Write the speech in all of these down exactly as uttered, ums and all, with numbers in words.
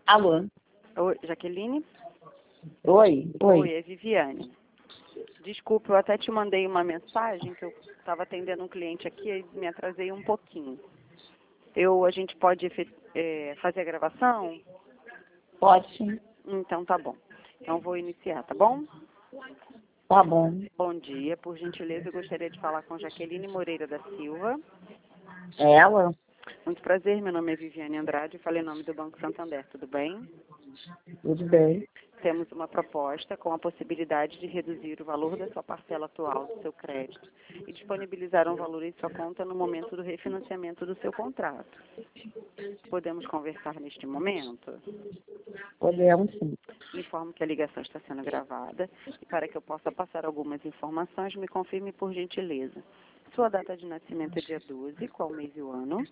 Alô? Oi, Jaqueline? Oi, Oi, oi. é Viviane. Desculpa, eu até te mandei uma mensagem que eu estava atendendo um cliente aqui e me atrasei um pouquinho. Eu, a gente pode efe- é, fazer a gravação? Pode sim. Então tá bom. Então vou iniciar, tá bom? Tá bom. Bom dia, por gentileza, eu gostaria de falar com Jaqueline Moreira da Silva. Ela? Muito prazer, meu nome é Viviane Andrade, falei em nome do Banco Santander, tudo bem? Tudo bem. Temos uma proposta com a possibilidade de reduzir o valor da sua parcela atual do seu crédito e disponibilizar um valor em sua conta no momento do refinanciamento do seu contrato. Podemos conversar neste momento? Podemos sim. Informo que a ligação está sendo gravada e para que eu possa passar algumas informações, me confirme por gentileza. Sua data de nascimento é dia doze, qual mês e o ano?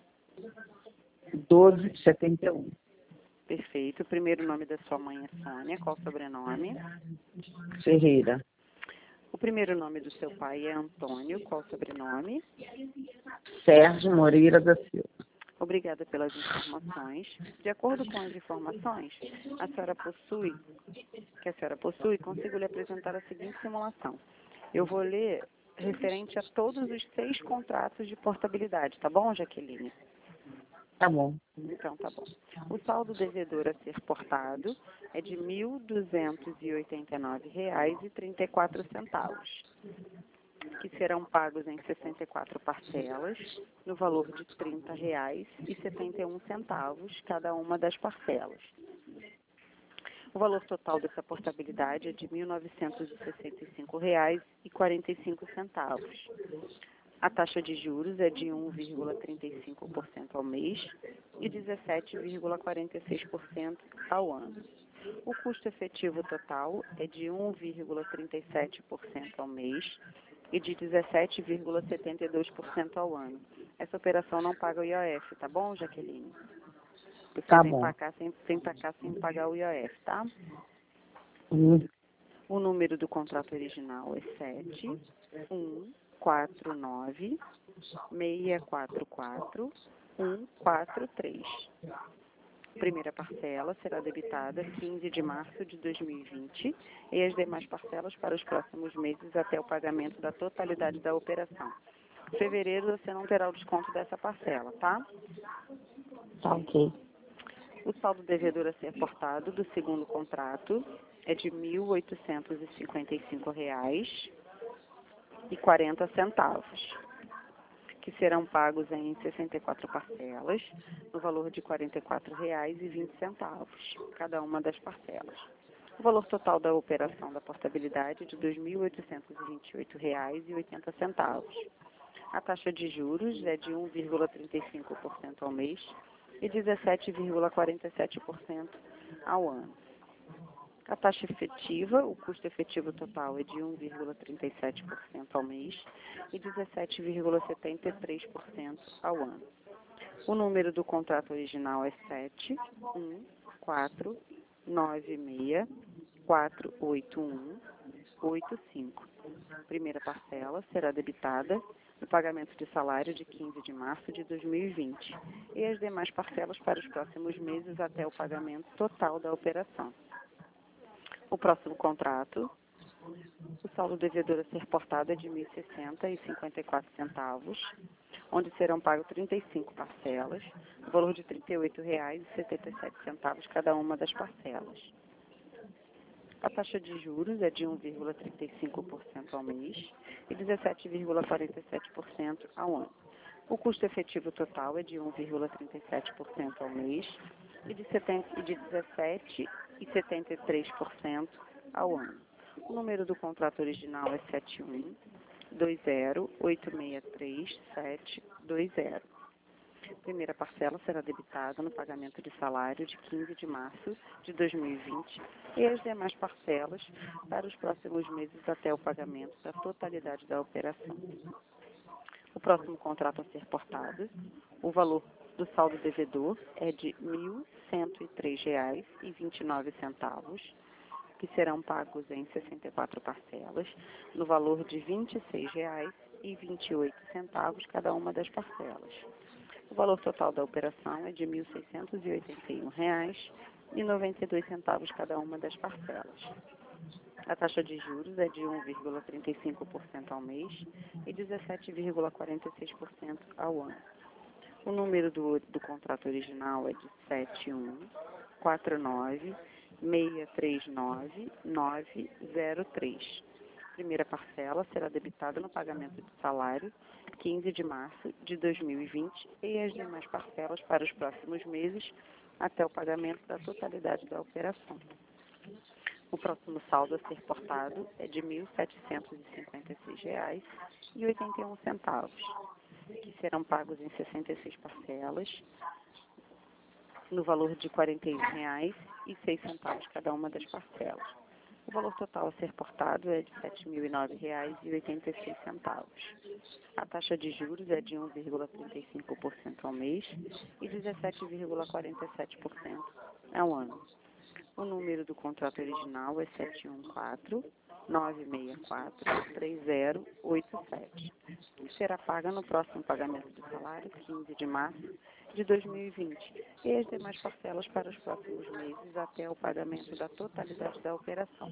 doze de setenta e um. Perfeito. O primeiro nome da sua mãe é Sônia, qual o sobrenome? Ferreira. O primeiro nome do seu pai é Antônio, qual o sobrenome? Sérgio Moreira da Silva. Obrigada pelas informações. De acordo com as informações, a senhora possui, que a senhora possui, consigo lhe apresentar a seguinte simulação. Eu vou ler referente a todos os seis contratos de portabilidade, tá bom, Jaqueline? Tá bom. Então, tá bom. O saldo devedor a ser portado é de mil duzentos e oitenta e nove reais e trinta e quatro centavos, que serão pagos em sessenta e quatro parcelas, no valor de trinta reais e setenta e um centavos cada uma das parcelas. O valor total dessa portabilidade é de mil novecentos e sessenta e cinco reais e quarenta e cinco centavos. A taxa de juros é de um vírgula trinta e cinco por cento ao mês e dezessete vírgula quarenta e seis por cento ao ano. O custo efetivo total é de um vírgula trinta e sete por cento ao mês e de dezessete vírgula setenta e dois por cento ao ano. Essa operação não paga o I O F, tá bom, Jaqueline? Você Tá vem bom. para cá sem, vem pra cá sem pagar o I O F, tá? Hum, O número do contrato original é sete um quatro nove seis quatro quatro um quatro três. Primeira parcela será debitada quinze de março de dois mil e vinte e as demais parcelas para os próximos meses até o pagamento da totalidade da operação. Em fevereiro você não terá o desconto dessa parcela, tá? Tá ok. O saldo devedor a ser portado do segundo contrato é de mil oitocentos e cinquenta e cinco reais e quarenta centavos, que serão pagos em sessenta e quatro parcelas, no valor de quarenta e quatro reais e vinte centavos, cada uma das parcelas. O valor total da operação da portabilidade é de dois mil oitocentos e vinte e oito reais e oitenta centavos. A taxa de juros é de um vírgula trinta e cinco por cento ao mês e dezessete vírgula quarenta e sete por cento ao ano. A taxa efetiva, o custo efetivo total é de um vírgula trinta e sete por cento ao mês e dezessete vírgula setenta e três por cento ao ano. O número do contrato original é sete um quatro nove seis quatro oito um oito cinco. Primeira parcela será debitada no pagamento de salário de quinze de março de dois mil e vinte e as demais parcelas para os próximos meses até o pagamento total da operação. O próximo contrato, o saldo devedor a ser portado é de mil e sessenta e cinquenta e quatro centavos, onde serão pagos trinta e cinco parcelas, no valor de trinta e oito reais e setenta e sete centavos cada uma das parcelas. A taxa de juros é de um vírgula trinta e cinco por cento ao mês e dezessete vírgula quarenta e sete por cento ao ano. O custo efetivo total é de um vírgula trinta e sete por cento ao mês e de setenta e de dezessete vírgula setenta e três por cento ao ano. O número do contrato original é sete um dois zero oito seis três sete dois zero. Primeira parcela será debitada no pagamento de salário de quinze de março de dois mil e vinte e as demais parcelas para os próximos meses até o pagamento da totalidade da operação. O próximo contrato a ser portado, o valor do saldo devedor é de mil cento e três reais e vinte e nove centavos, que serão pagos em sessenta e quatro parcelas, no valor de vinte e seis reais e vinte e oito centavos cada uma das parcelas. O valor total da operação é de mil seiscentos e oitenta e um reais e noventa e dois centavos cada uma das parcelas. A taxa de juros é de um vírgula trinta e cinco por cento ao mês e dezessete vírgula quarenta e seis por cento ao ano. O número do, do contrato original é de sete um quatro nove seis três nove nove zero três. Primeira parcela será debitada no pagamento do salário, quinze de março de dois mil e vinte, e as demais parcelas para os próximos meses, até o pagamento da totalidade da operação. O próximo saldo a ser portado é de mil setecentos e cinquenta e seis reais e oitenta e um centavos, que serão pagos em sessenta e seis parcelas, no valor de quarenta e um reais e seis centavos cada uma das parcelas. O valor total a ser portado é de sete mil e nove reais e oitenta e seis centavos. A taxa de juros é de um vírgula trinta e cinco por cento ao mês e dezessete vírgula quarenta e sete por cento ao ano. O número do contrato original é sete um quatro nove seis quatro três zero oito sete, que será paga no próximo pagamento do salário, quinze de março de dois mil e vinte, e as demais parcelas para os próximos meses até o pagamento da totalidade da operação.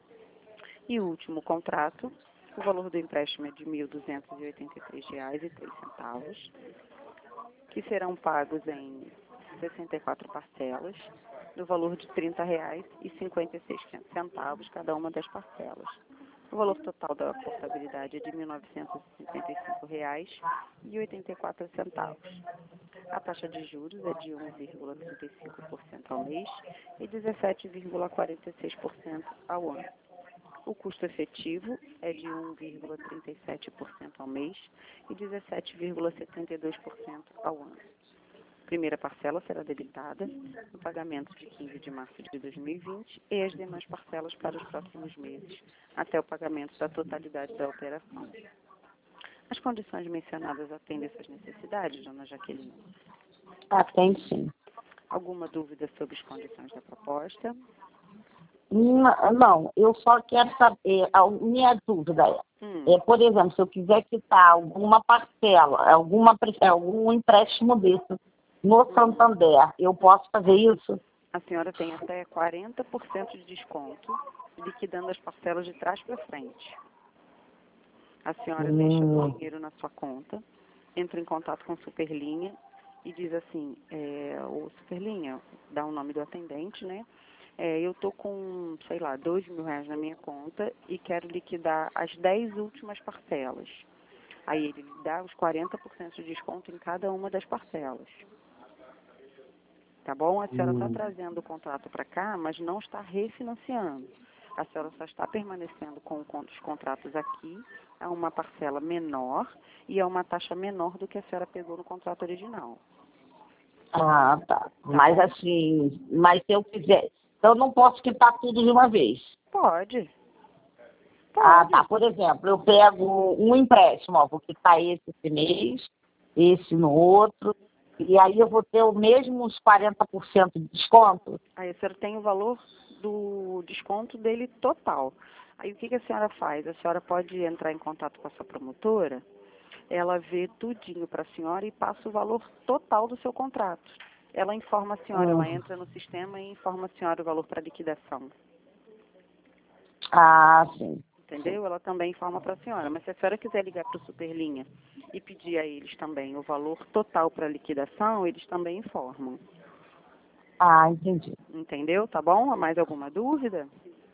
E o último contrato, o valor do empréstimo é de mil duzentos e oitenta e três reais e três centavos, que serão pagos em sessenta e quatro parcelas, no valor de trinta reais e cinquenta e seis centavos cada uma das parcelas. O valor total da portabilidade é de mil novecentos e cinquenta e cinco reais e oitenta e quatro centavos. A taxa de juros é de um vírgula trinta e cinco por cento ao mês e dezessete vírgula quarenta e seis por cento ao ano. O custo efetivo é de um vírgula trinta e sete por cento ao mês e dezessete vírgula setenta e dois por cento ao ano. A primeira parcela será debitada no pagamento de quinze de março de dois mil e vinte e as demais parcelas para os próximos meses, até o pagamento da totalidade da operação. As condições mencionadas atendem essas necessidades, dona Jaqueline? Atende sim. Alguma dúvida sobre as condições da proposta? Não, não, eu só quero saber, a minha dúvida é, Hum. é, por exemplo, se eu quiser quitar alguma parcela, alguma, algum empréstimo desse no Santander, eu posso fazer isso? A senhora tem até quarenta por cento de desconto, liquidando as parcelas de trás para frente. A senhora Hum. deixa o dinheiro na sua conta, entra em contato com a Superlinha e diz assim, é, o Superlinha, dá o nome do atendente, né? É, eu tô com, sei lá, dois mil reais na minha conta e quero liquidar as dez últimas parcelas. Aí ele lhe dá os quarenta por cento de desconto em cada uma das parcelas. Tá bom? A senhora está Hum. trazendo o contrato para cá, mas não está refinanciando. A senhora só está permanecendo com os contratos aqui a uma parcela menor e a uma taxa menor do que a senhora pegou no contrato original. Ah, tá. Mas assim, mas se eu quiser, então eu não posso quitar tudo de uma vez. Pode. Pode. Ah, tá. Por exemplo, eu pego um empréstimo, ó, vou quitar esse esse mês, esse no outro, e aí eu vou ter o mesmo uns quarenta por cento de desconto? Aí a senhora tem o valor do desconto dele total. Aí o que, que a senhora faz? A senhora pode entrar em contato com a sua promotora, ela vê tudinho para a senhora e passa o valor total do seu contrato. Ela informa a senhora, Uhum. ela entra no sistema e informa a senhora o valor para liquidação. Ah, sim. Entendeu? Ela também informa para a senhora. Mas se a senhora quiser ligar para o Superlinha e pedir a eles também o valor total para liquidação, eles também informam. Ah, entendi. Entendeu? Tá bom? Mais alguma dúvida?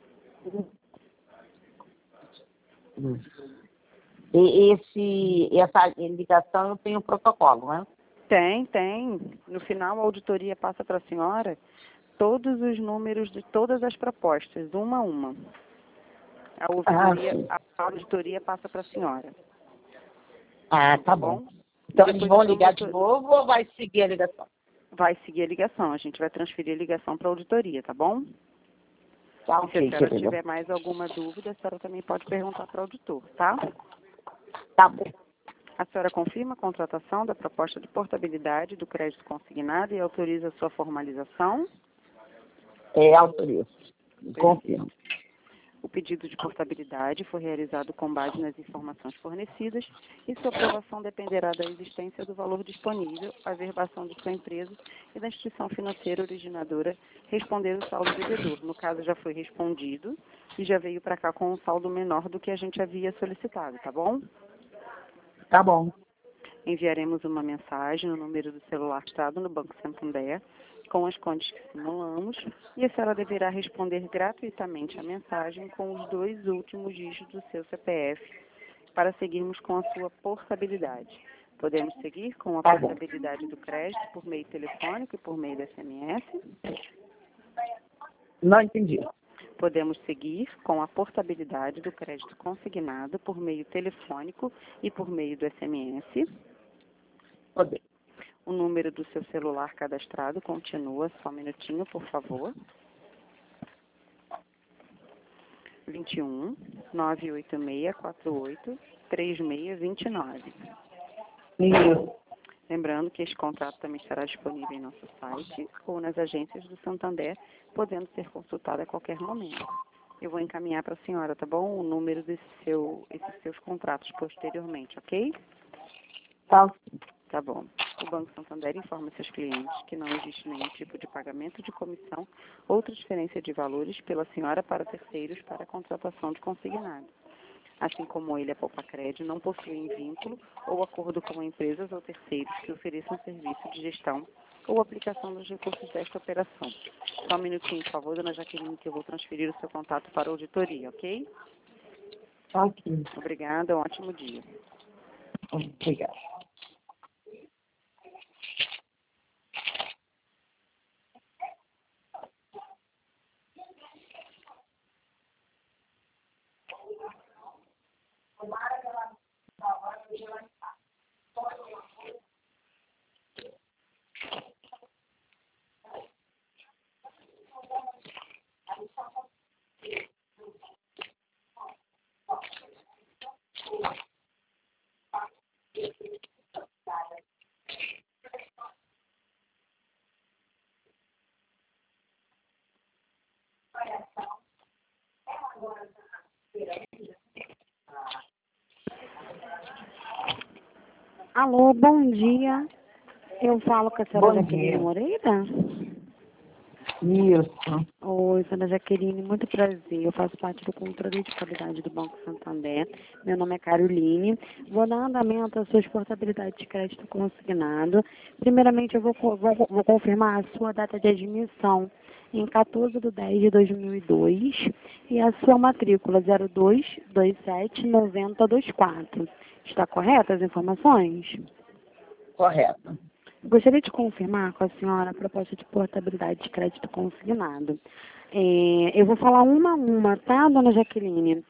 Hum. E esse, essa indicação eu tenho protocolo, né? Tem, tem. No final, a auditoria passa para a senhora todos os números de todas as propostas, uma a uma. A auditoria, Ah, a auditoria passa para a senhora. Ah, tá bom. Então Depois eles vão a ligar de promotora novo ou vai seguir a ligação? vai seguir a ligação. A gente vai transferir a ligação para a auditoria, tá bom? Tá, E se a ok, senhora querida. tiver mais alguma dúvida, a senhora também pode perguntar para o auditor, tá? Tá bom. A senhora confirma a contratação da proposta de portabilidade do crédito consignado e autoriza a sua formalização? É, autorizo. Confirmo. O pedido de portabilidade foi realizado com base nas informações fornecidas e sua aprovação dependerá da existência do valor disponível, a averbação de sua empresa e da instituição financeira originadora responder o saldo devedor. No caso, já foi respondido e já veio para cá com um saldo menor do que a gente havia solicitado, tá bom? Tá bom. Enviaremos uma mensagem no número do celular citado no Banco Santander, com as contas que simulamos, e a senhora deverá responder gratuitamente a mensagem com os dois últimos dígitos do seu C P F, para seguirmos com a sua portabilidade. Podemos seguir com a Tá bom. portabilidade do crédito por meio telefônico e por meio do S M S? Não entendi. Podemos seguir com a portabilidade do crédito consignado por meio telefônico e por meio do S M S? Poder. O número do seu celular cadastrado continua, só um minutinho, por favor. vinte e um, nove oito seis, quatro oito, três seis dois nove. Isso. Lembrando que este contrato também estará disponível em nosso site ou nas agências do Santander, podendo ser consultado a qualquer momento. Eu vou encaminhar para a senhora, tá bom? O número desse seu, esses seus contratos posteriormente, ok? Tá. Tá bom. O Banco Santander informa seus clientes que não existe nenhum tipo de pagamento de comissão ou transferência de valores pela senhora para terceiros para a contratação de consignado. Assim como ele, a Poupa Crédito não possuem vínculo ou acordo com empresas ou terceiros que ofereçam serviço de gestão ou aplicação dos recursos desta operação. Só um minutinho, por favor, dona Jaqueline, que eu vou transferir o seu contato para a auditoria, ok? Ok. Obrigada, um ótimo dia. Obrigada. Alô, bom dia. Eu falo com a senhora Bom Jaqueline dia. Moreira? Isso. Oi, senhora Jaqueline, muito prazer. Eu faço parte do controle de qualidade do Banco Santander. Meu nome é Caroline. Vou dar andamento à sua exportabilidade de crédito consignado. Primeiramente, eu vou, co- vou, vou confirmar a sua data de admissão em quatorze de dez de dois mil e dois e a sua matrícula zero dois dois sete nove zero dois quatro. Está correta as informações? Correto. Gostaria de confirmar com a senhora a proposta de portabilidade de crédito consignado. É, eu vou falar uma a uma, tá, dona Jaqueline?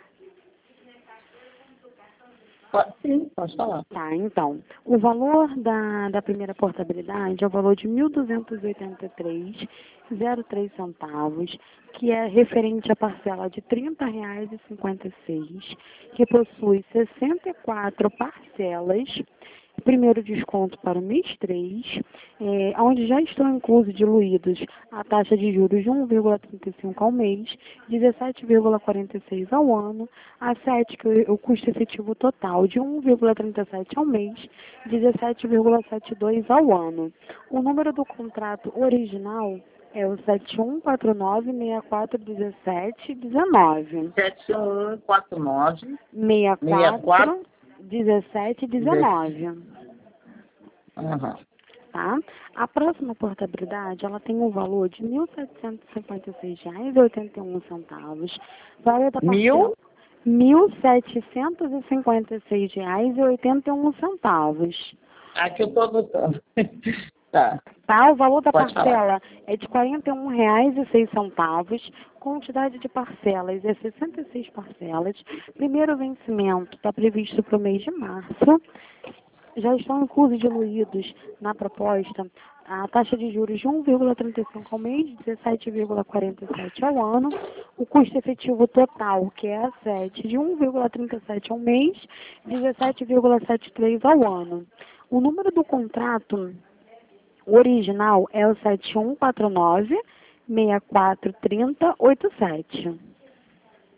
Po- Sim, pode falar. Tá, então. O valor da, da primeira portabilidade é o valor de mil duzentos e oitenta e três reais e zero três centavos, que é referente à parcela de trinta reais e cinquenta e seis, que possui sessenta e quatro parcelas. Primeiro desconto para o mês três, é, onde já estão inclusos diluídos a taxa de juros de um vírgula trinta e cinco ao mês, dezessete vírgula quarenta e seis ao ano, a sete, que o o custo efetivo total de um vírgula trinta e sete ao mês, dezessete vírgula setenta e dois ao ano. O número do contrato original é o sete um quatro nove seis quatro um sete um nove. sete um quatro nove seis seis quatro quatro dezessete dezenove. Aham. Tá? A próxima portabilidade, ela tem um valor de mil setecentos e cinquenta e seis reais e oitenta e um centavos. Valor da Mil? parcela mil setecentos e cinquenta e seis reais e oitenta e um centavos. Aqui eu tô anotando. Tá. Tá? O valor da Pode parcela é de quarenta e um reais e seis centavos. Quantidade de parcelas é sessenta e seis parcelas. Primeiro vencimento está previsto para o mês de março. Já estão inclusos diluídos na proposta a taxa de juros de um vírgula trinta e cinco ao mês, dezessete vírgula quarenta e sete ao ano, o custo efetivo total, que é a sete, de um vírgula trinta e sete ao mês, dezessete vírgula setenta e três ao ano. O número do contrato original é o sete um quatro nove seis quatro três zero oito sete.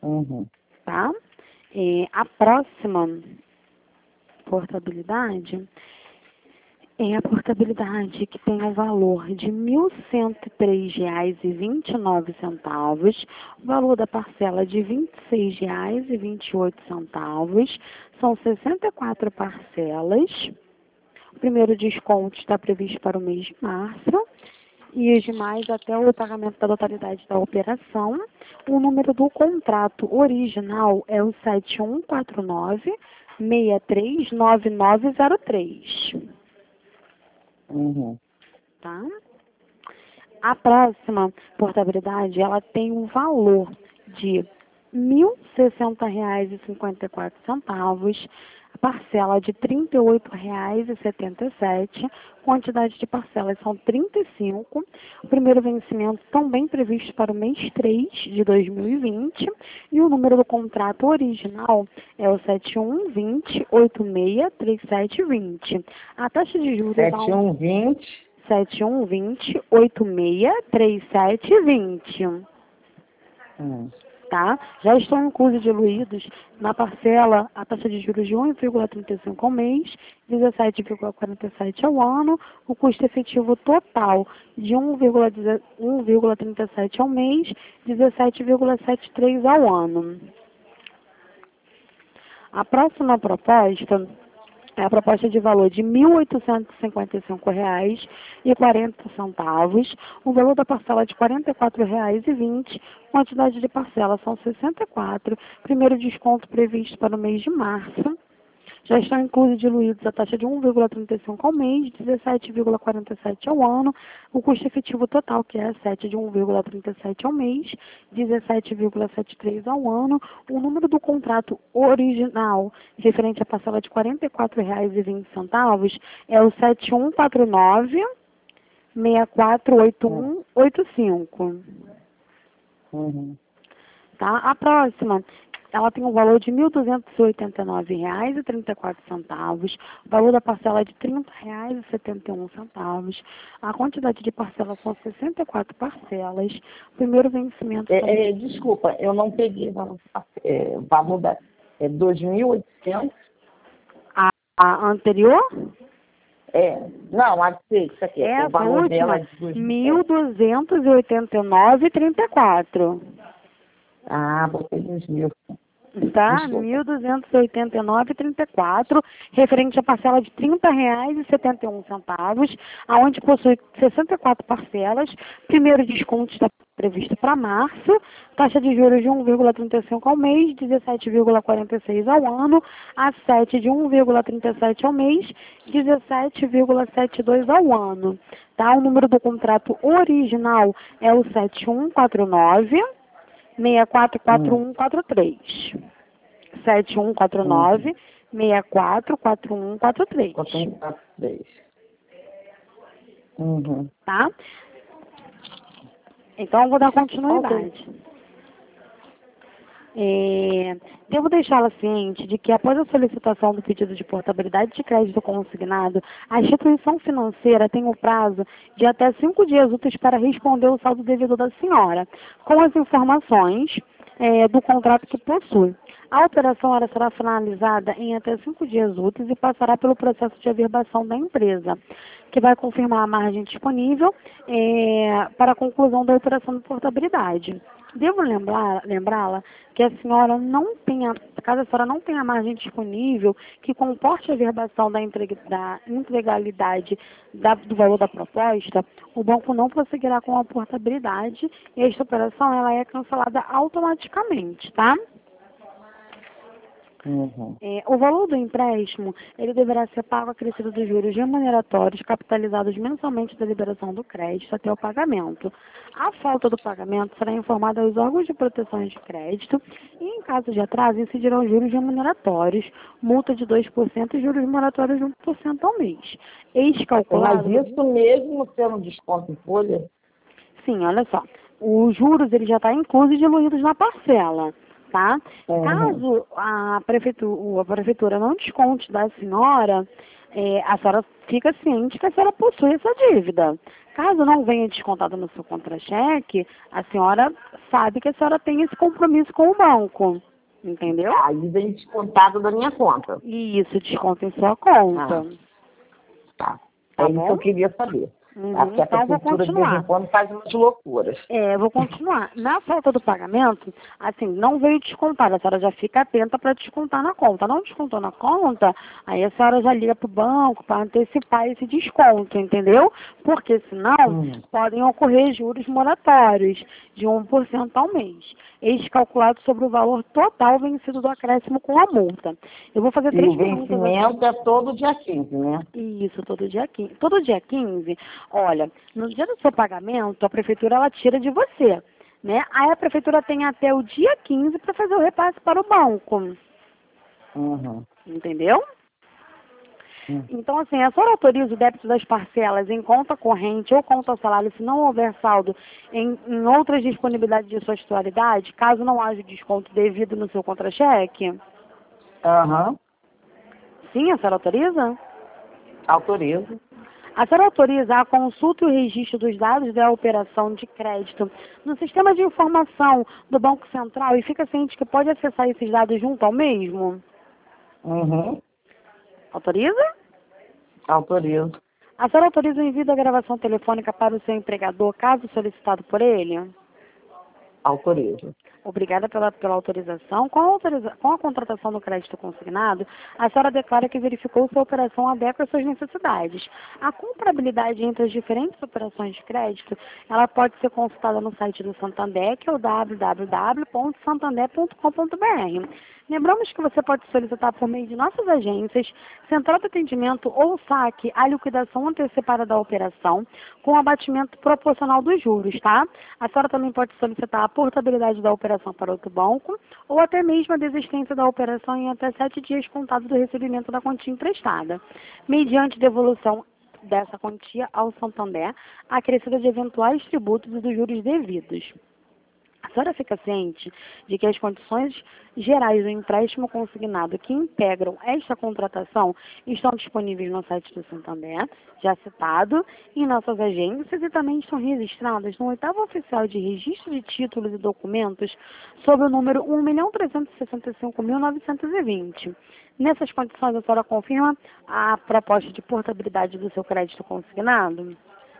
Uhum. Tá? É, a próxima portabilidade é a portabilidade que tem o valor de mil cento e três reais e vinte e nove centavos, o valor da parcela de vinte e seis reais e vinte e oito centavos, são sessenta e quatro parcelas. O primeiro desconto está previsto para o mês de março e os demais até o pagamento da totalidade da operação. O número do contrato original é o sete um quatro nove, seis três nove nove zero três. Uhum. Tá? A próxima portabilidade, ela tem um valor de mil e sessenta reais e cinquenta e quatro centavos, a parcela de trinta e oito reais e setenta e sete, quantidade de parcelas são trinta e cinco, o primeiro vencimento também previsto para o mês três de dois mil e vinte, e o número do contrato original é o sete um vinte, oito seis, três sete vinte. A taxa de juros é sete um vinte. sete um vinte, oito seis, três sete vinte. Hum. Tá? Já estão inclusos diluídos na parcela a taxa de juros de um vírgula trinta e cinco ao mês, dezessete vírgula quarenta e sete ao ano, o custo efetivo total de um vírgula trinta e sete ao mês, dezessete vírgula setenta e três ao ano. A próxima proposta é a proposta de valor de mil oitocentos e cinquenta e cinco reais e quarenta centavos, o valor da parcela de quarenta e quatro reais e vinte, quantidade de parcela são sessenta e quatro, primeiro desconto previsto para o mês de março. Já estão inclusos diluídos a taxa de um vírgula trinta e cinco ao mês, dezessete vírgula quarenta e sete ao ano, o custo efetivo total, que é sete de um vírgula trinta e sete ao mês, dezessete vírgula setenta e três ao ano, o número do contrato original, referente à parcela de quarenta e quatro reais e vinte centavos, é o sete um quatro nove, seis quatro oito um oito cinco. Uhum. Tá? A próxima, ela tem um valor de mil duzentos e oitenta e nove reais e trinta e quatro centavos, o valor da parcela é de trinta reais e setenta e um centavos, a quantidade de parcelas são sessenta e quatro parcelas, o primeiro vencimento... É, é, desculpa, eu não peguei o valor, é, valor da... É dois mil e oitocentos? A, a anterior? É, não, a isso aqui, É o valor dela última, é de dois mil duzentos e oitenta e nove reais e trinta e quatro. Ah, botei dois mil. Tá? Desculpa. mil duzentos e oitenta e nove reais e trinta e quatro, referente à parcela de trinta reais e setenta e um centavos, aonde possui sessenta e quatro parcelas. Primeiro desconto está previsto para março, taxa de juros de um vírgula trinta e cinco ao mês, dezessete vírgula quarenta e seis ao ano, a sete de um vírgula trinta e sete ao mês, dezessete vírgula setenta e dois ao ano. Tá? O número do contrato original é o sete um quatro nove, seis quatro quatro um quatro três. sete um quatro nove, seis quatro quatro um quatro três. quatro um quatro três. Uhum. Tá? Então, eu vou dar continuidade. Okay. É, devo deixá-la ciente de que, após a solicitação do pedido de portabilidade de crédito consignado, a instituição financeira tem o prazo de até cinco dias úteis para responder o saldo devedor da senhora, com as informações é, do contrato que possui. A operação ela será finalizada em até cinco dias úteis e passará pelo processo de averbação da empresa, que vai confirmar a margem disponível é, para a conclusão da operação de portabilidade. Devo lembrar, lembrá-la que a senhora não tenha, caso a senhora não tenha margem disponível que comporte a averbação da, entrega, da integralidade da, do valor da proposta, o banco não prosseguirá com a portabilidade e esta operação ela é cancelada automaticamente, tá? Uhum. É, o valor do empréstimo, ele deverá ser pago acrescido dos juros remuneratórios capitalizados mensalmente da liberação do crédito até o pagamento. A falta do pagamento será informada aos órgãos de proteção de crédito e, em caso de atraso, incidirão juros remuneratórios, multa de dois por cento e juros moratórios de um por cento ao mês. Ex-calculado... Mas isso mesmo sendo desconto em folha? Sim, olha só. Os juros, ele já está incluso e diluídos na parcela. Tá? Uhum. Caso a prefeitura, a prefeitura não desconte da senhora, é, a senhora fica ciente que a senhora possui essa dívida. Caso não venha descontada no seu contra-cheque, a senhora sabe que a senhora tem esse compromisso com o banco. Entendeu? Aí vem descontado da minha conta. Isso, desconta em sua conta. Ah, tá. Tá É isso bom? que eu queria saber. Uhum, Tá? Porque a então eu vou prefeitura de vez continuar. em quando faz umas loucuras. É, eu vou continuar. Na falta do pagamento, assim, não veio descontado. A senhora já fica atenta para descontar na conta. Não descontou na conta, aí a senhora já liga para o banco para antecipar esse desconto, entendeu? Porque senão Hum. podem ocorrer juros moratórios de um por cento ao mês. Eles calculados sobre o valor total vencido do acréscimo com a multa. Eu vou fazer E três o perguntas. vencimento é todo dia quinze, né? Isso, todo dia quinze. Todo dia quinze, olha, no dia do seu pagamento, a prefeitura ela tira de você, né? Aí a prefeitura tem até o dia quinze para fazer o repasse para o banco. Uhum. Entendeu? Hum. Então, assim, a senhora autoriza o débito das parcelas em conta corrente ou conta salário se não houver saldo em, em outras disponibilidades de sua titularidade, caso não haja desconto devido no seu contra-cheque? Aham. Sim, a senhora autoriza? Autorizo. A senhora autoriza a consulta e o registro dos dados da operação de crédito no sistema de informação do Banco Central e fica ciente que pode acessar esses dados junto ao mesmo? Uhum. Autoriza? Autorizo. A senhora autoriza o envio da gravação telefônica para o seu empregador, caso solicitado por ele? Autorizo. Obrigada pela, pela autorização. Com a, autoriza com a contratação do crédito consignado, a senhora declara que verificou se a operação adequa às suas necessidades. A comparabilidade entre as diferentes operações de crédito, ela pode ser consultada no site do Santander, que é o w w w ponto santander ponto com ponto b r. Lembramos que você pode solicitar por meio de nossas agências, central de atendimento ou saque a liquidação antecipada da operação com abatimento proporcional dos juros, tá? A senhora também pode solicitar a portabilidade da operação para outro banco ou até mesmo a desistência da operação em até sete dias contados do recebimento da quantia emprestada, mediante devolução dessa quantia ao Santander, acrescida de eventuais tributos e dos juros devidos. A senhora fica ciente de que as condições gerais do empréstimo consignado que integram esta contratação estão disponíveis no site do Santander, já citado, em nossas agências e também estão registradas no oitavo oficial de registro de títulos e documentos sob o número um milhão trezentos e sessenta e cinco mil novecentos e vinte. Nessas condições, a senhora confirma a proposta de portabilidade do seu crédito consignado?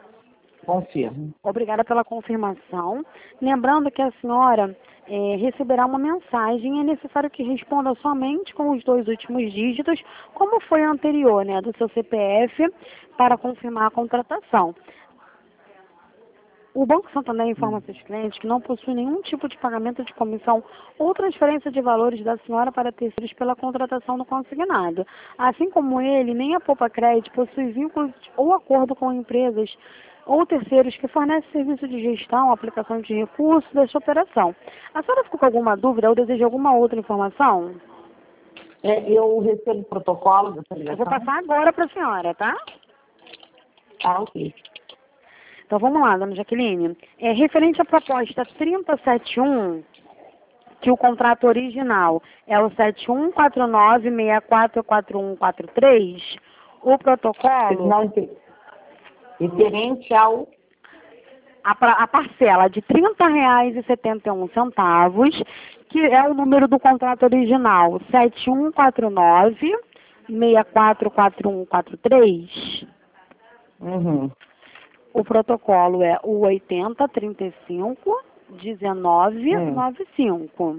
Confirmo. Obrigada pela confirmação. Lembrando que a senhora é, receberá uma mensagem, é necessário que responda somente com os dois últimos dígitos, como foi a anterior, né, do seu C P F, para confirmar a contratação. O Banco Santander informa seus clientes que não possui nenhum tipo de pagamento de comissão ou transferência de valores da senhora para terceiros pela contratação do consignado. Assim como ele, nem a Poupa Crédito possui vínculo ou acordo com empresas ou terceiros que fornecem serviço de gestão, aplicação de recursos desta operação. A senhora ficou com alguma dúvida ou deseja alguma outra informação? É, eu recebo o protocolo dessa ligação. Eu vou passar agora para a senhora, tá? Ah, ok. Então vamos lá, dona Jaqueline. É, referente à proposta trinta e sete um, que o contrato original é o sete um quatro nove seis quatro quatro um quatro três, o protocolo... Não entendi. Referente ao... A, a parcela de trinta reais e setenta e um centavos, que é o número do contrato original, sete um quatro nove seis quatro quatro um quatro três. Uhum. O protocolo é o oitenta trinta e cinco dezenove noventa e cinco.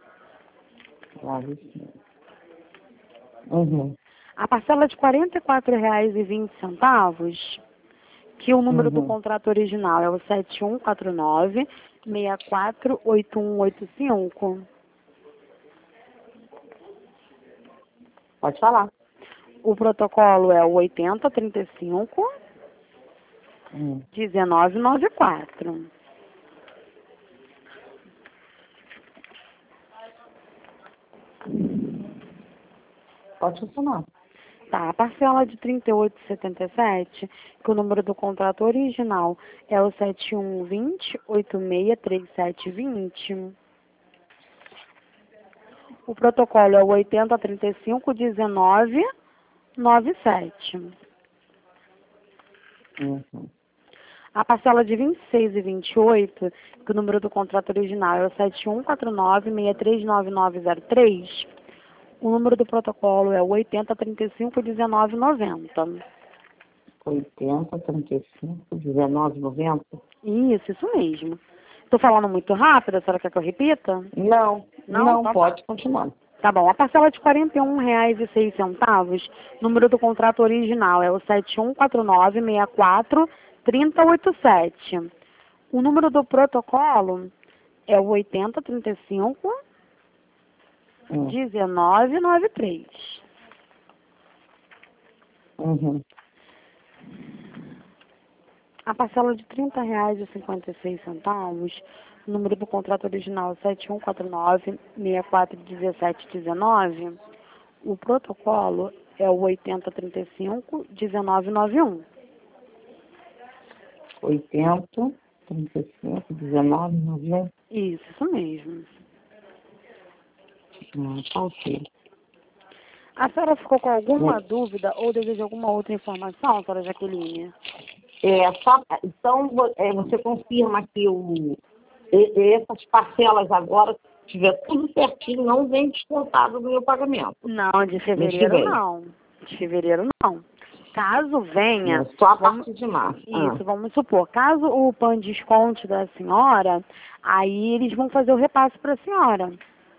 Uhum. A parcela de quarenta e quatro reais e vinte centavos, que o número uhum. do contrato original é o sete um quatro nove seis quatro oito um oito cinco. Pode falar. O protocolo é o oitenta trinta e cinco hum. dezenove noventa e quatro. Pode funcionar. Tá, a parcela de trinta e oito reais e setenta e sete centavos, que o número do contrato original é o sete um dois zero oito seis três sete dois zero. O protocolo é o oitenta trinta e cinco dezenove nove sete. Uhum. A parcela de vinte e seis e vinte e oito, que o número do contrato original é o sete um quatro nove, seis três nove nove zero três, o número do protocolo é o oitenta, trinta e cinco, dezenove, noventa. oitenta, trinta e cinco, dezenove, noventa? Isso, isso mesmo. Estou falando muito rápido, a senhora quer que eu repita? Não, Não? não, Então pode continuar. Tá bom, a parcela de quarenta e um reais e seis centavos, número do contrato original é o sete um quatro nove, seis quatro, três zero oito sete. O número do protocolo é o oitenta, trinta e cinco, Hum. dezenove, noventa e três. Uhum. A parcela de trinta reais e cinquenta e seis centavos, número do contrato original sete um quatro nove, seis quatro um sete um nove, o protocolo é o oitenta, trinta e cinco, dezenove, noventa e um. oitenta, trinta e cinco, dezenove, noventa. Isso, isso mesmo. Ah, tá ok. A senhora ficou com alguma Hum. dúvida ou deseja alguma outra informação, senhora Jaqueline? É, só, então, vo- é, você confirma que o, e- e essas parcelas agora, se tiver tudo certinho, não vem descontado do meu pagamento. Não, de fevereiro vem. não. De fevereiro não. Caso venha, É só a vamos, partir de março. isso, vamos supor, caso o P A N desconte da senhora, aí eles vão fazer o repasse para a senhora.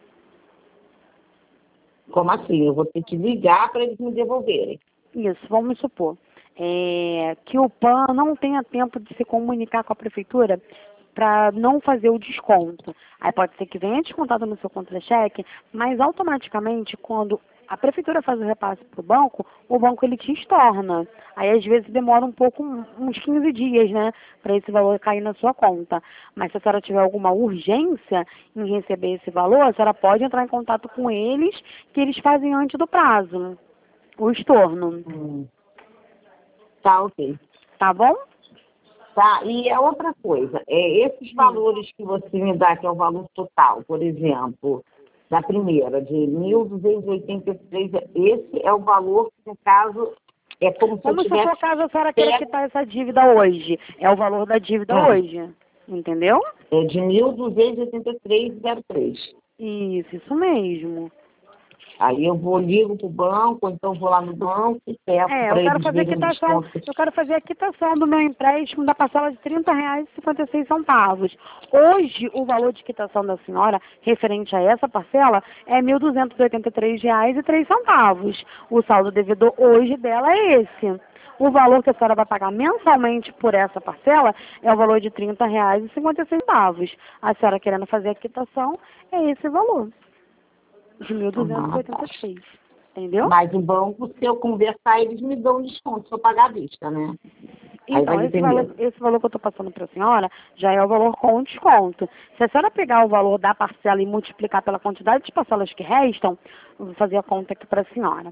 Ah, como assim? Eu vou ter que ligar para eles me devolverem. Isso, vamos supor. É, que o P A N não tenha tempo de se comunicar com a prefeitura para não fazer o desconto. Aí pode ser que venha descontado no seu contra-cheque, mas automaticamente, quando a prefeitura faz o repasse para o banco, o banco ele te estorna. Aí às vezes demora um pouco, um- uns quinze dias, né, para esse valor cair na sua conta. Mas se a senhora tiver alguma urgência em receber esse valor, a senhora pode entrar em contato com eles, que eles fazem antes do prazo, o estorno. Hum. Tá, ok. Tá bom? Tá, e a outra coisa, é, esses valores que você me dá, que é o valor total, por exemplo, da primeira, de mil duzentos e oitenta e três, esse é o valor que, no caso, é como se eu Vamos tivesse... supor caso a senhora queira pego- quitar essa dívida hoje. É o valor da dívida Ah. hoje. Entendeu? É de mil duzentos e oitenta e três vírgula zero três. Isso, isso mesmo. Aí eu vou, ligo para o banco, ou então vou lá no banco e peço É, para eu quero eles fazer a verem o quitação, desconto. eu quero fazer a quitação do meu empréstimo da parcela de trinta reais e cinquenta e seis centavos. Hoje, o valor de quitação da senhora, referente a essa parcela, é mil duzentos e oitenta e três reais e três centavos. O saldo devedor hoje dela é esse. O valor que a senhora vai pagar mensalmente por essa parcela é o valor de trinta reais e cinquenta e seis centavos. A senhora querendo fazer a quitação é esse valor, de mil duzentos e oitenta e seis. Entendeu? Mas o banco, se eu conversar, eles me dão um desconto se eu pagar à vista, né? Aí Então, vai esse depender. valor, esse valor que eu estou passando para a senhora já é o valor com desconto. Se a senhora pegar o valor da parcela e multiplicar pela quantidade de parcelas que restam, eu vou fazer a conta aqui para a senhora.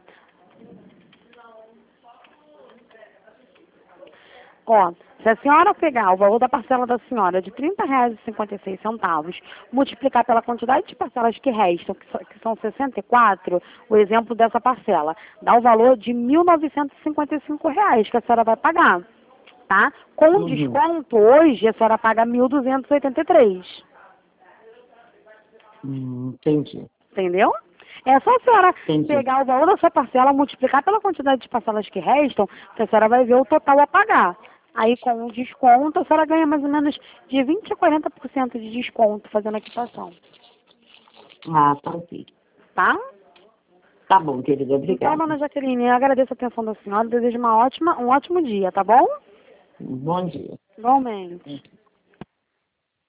Ó, se a senhora pegar o valor da parcela da senhora de trinta reais e cinquenta e seis centavos, multiplicar pela quantidade de parcelas que restam, que so- que são sessenta e quatro, o exemplo dessa parcela, dá o valor de mil novecentos e cinquenta e cinco reais que a senhora vai pagar, tá? Com Uhum. desconto, hoje a senhora paga mil duzentos e oitenta e três. Hum, entendi. Entendeu? É só a senhora Entendi. pegar o valor da sua parcela, multiplicar pela quantidade de parcelas que restam, que a senhora vai ver o total a pagar. Aí, com o desconto, a senhora ganha mais ou menos de vinte a quarenta por cento de desconto fazendo a quitação. Ah, tá ok. Tá? Tá bom, querida, Então, obrigada. dona Jaqueline, eu agradeço a atenção da senhora, desejo uma ótima, um ótimo dia, tá bom? Bom dia. Igualmente.